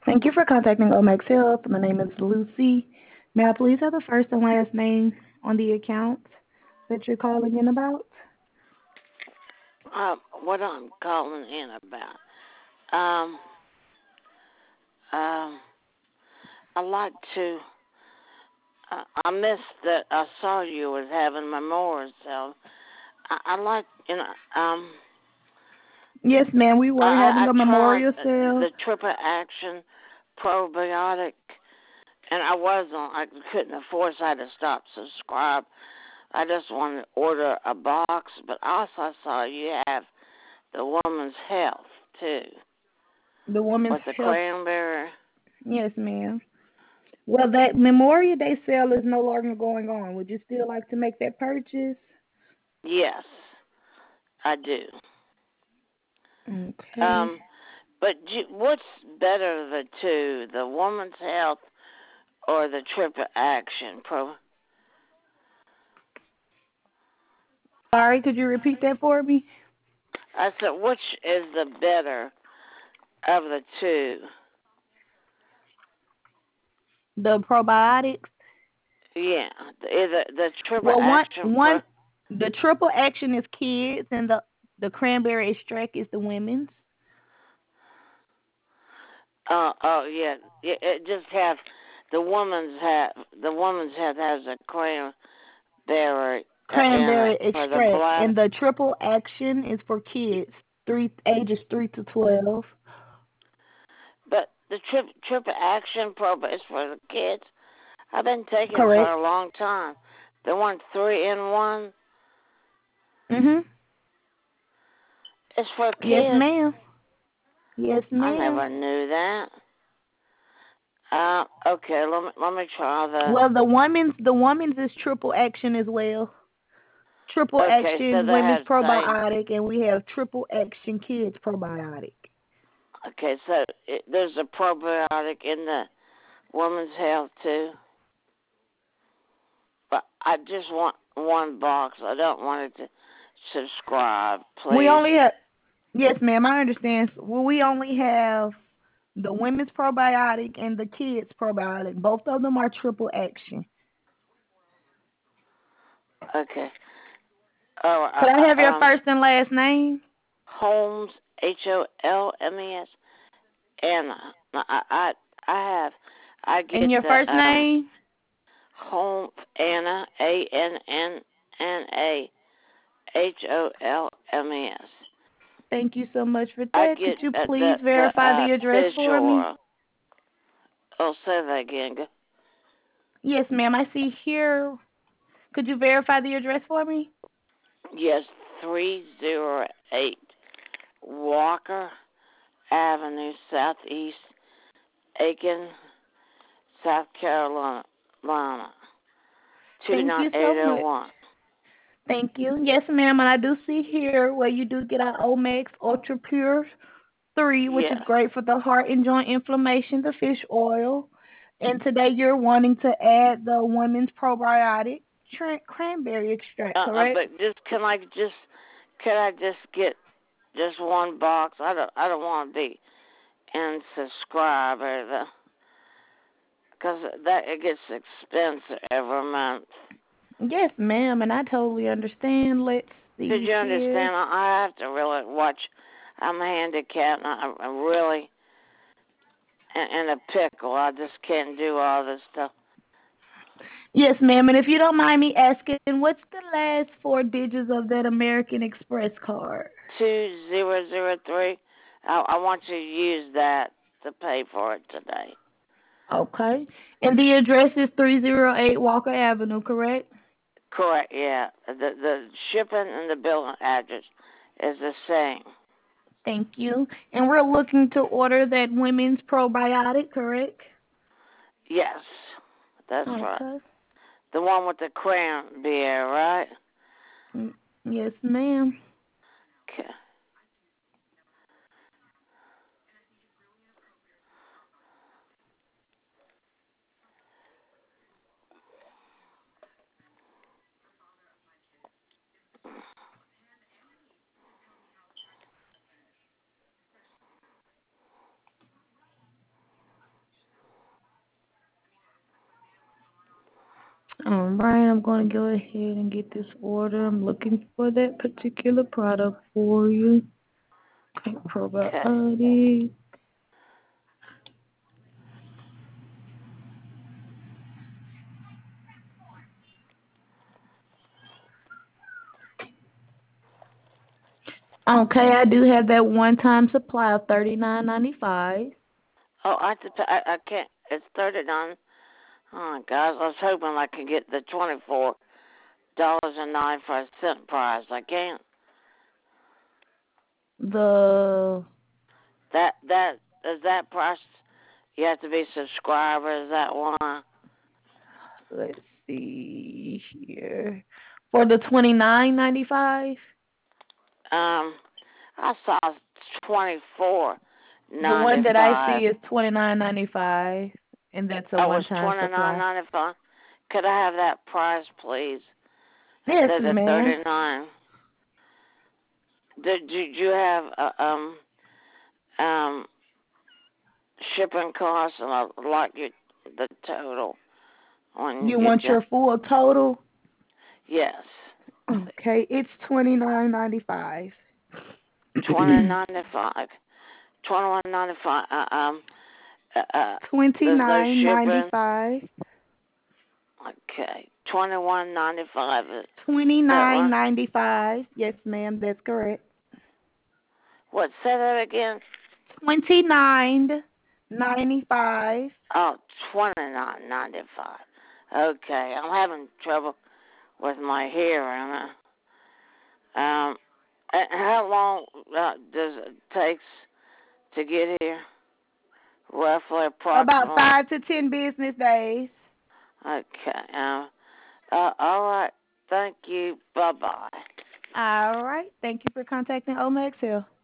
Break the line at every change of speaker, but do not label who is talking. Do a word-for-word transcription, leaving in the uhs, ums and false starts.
Thank you for contacting Omex Health. My name is Lucy. May I please have the first and last name on the account that you're calling in about?
Um, what I'm calling in about. Um, um, I like to. Uh, I missed that. I saw you was having memorial, so I, I like you know. Um,
Yes, ma'am. We
I,
were
I
having
I
a
tried
memorial sale.
the triple action probiotic, and I wasn't. I couldn't afford, so I had to stop subscribe. I just wanted to order a box, but also saw you have the woman's health too,
The Women's
with the
Health.
cranberry.
Yes, ma'am. Well, that Memorial Day sale is no longer going on. Would you still like to make that purchase?
Yes, I do.
Okay.
Um, but you, what's better of the two, the woman's health or the triple action pro?
Sorry, could you repeat that for me?
I said, which is the better of the two?
The probiotics.
Yeah, the the, the triple
Well, one
action pro.
one the triple action is kids, and the the cranberry extract is the women's.
Oh, oh yeah, it, it just have the woman's have the woman's health has a cranberry uh, in it
Cranberry
for the
extract,
blood.
and the triple action is for kids, three ages three to twelve.
But the trip triple action pro is for the kids. I've been taking it for
Correct.
a long time. The one three in one
Mhm.
is for
Yes,
kids.
ma'am. Yes,
I
ma'am.
never knew that. Uh, okay, let me let me try that.
Well, the woman's the woman's is triple action as well. Triple
Okay, so
action
they
women's
have same.
probiotic, and we have triple action kids probiotic.
Okay, so it, there's a probiotic in the woman's health too. But I just want one box. I don't want it to subscribe,
We
please.
only have Yes, ma'am. I understand. Well, we only have the women's probiotic and the kids probiotic. Both of them are triple action.
Okay. Oh,
Could I have
uh,
your
um,
first and last name?
Holmes, H O L M E S. Anna. I I I have I
And
get
your first
the um
name?
home Anna A N N N A H O L M E S.
Thank you so much for
I
that. Could
get
you
uh, the
please
the
verify
uh
the address
fish
for me?
oil. I'll say that again.
Yes, ma'am. I see here. Could you verify the address for me?
Yes, three zero eight Walker Avenue Southeast, Aiken, South Carolina, two
Thank
nine
you so
eight zero
much.
one.
Thank you. Yes, ma'am. And I do see here where you do get our Omex Ultra Pure three, which is
Yes.
great for the heart and joint inflammation, the fish oil. And today you're wanting to add the women's probiotic tra- cranberry extract,
Uh, uh,
correct?
but just can I just can I just get just one box? I don't I don't want to be in subscribe or the because that it gets expensive every month.
Yes, ma'am, and I totally understand. Let's
Did
see
you
here.
understand? I have to really watch. I'm handicapped. And I, I'm really in, in a pickle. I just can't do all this stuff.
Yes, ma'am, and if you don't mind me asking, what's the last four digits of that American Express card?
Two zero zero three. I, I want you to use that to pay for it today.
Okay. And the address is three oh eight Walker Avenue, correct?
Correct. Yeah. The the shipping and the billing address is the same.
Thank you. And we're looking to order that women's probiotic, correct?
Yes, that's right.
Okay.
The one with the crayon beer, right?
Mm, yes, ma'am.
Okay.
All right, I'm going to go ahead and get this order. I'm looking for that particular product for you. Okay,
Okay.
probiotic. Okay, I do have that one-time supply of thirty-nine ninety-five.
Oh, I, have to pay, I I can't. It's thirty nine. Oh gosh, I was hoping I could get the twenty four dollars and ninety five cent price. I can't.
The
That that is that price. You have to be subscriber. Is that why?
let's see here for the twenty-nine ninety-five.
Um, I saw twenty four
The one
ninety
that I
five.
see is twenty-nine ninety-five, and that's a
Oh, it was
one-time
twenty nine
supply.
ninety five. Could I have that price, please,
Yes,
instead of
ma'am.
thirty nine? Did, did you have uh, um um shipping costs, and I like you the total when
You
you
want
got
your full total?
yes
Okay, it's twenty-nine ninety-five.
twenty ninety five, twenty one ninety five. Uh, um, uh, uh, there's no
Twenty-nine
shipping.
ninety-five.
Okay, twenty one ninety five. Is that
Twenty-nine
right?
ninety-five. Yes, ma'am, that's correct.
What? Say that again.
Twenty-nine ninety-five.
Oh, twenty nine ninety five. Okay, I'm having trouble with my hearing. Um, and how long uh, does it takes to get here? Roughly,
About
approximately.
five to ten business days.
Okay. Um. Uh, all right. Thank you. Bye bye.
All right. Thank you for contacting Omex Hill.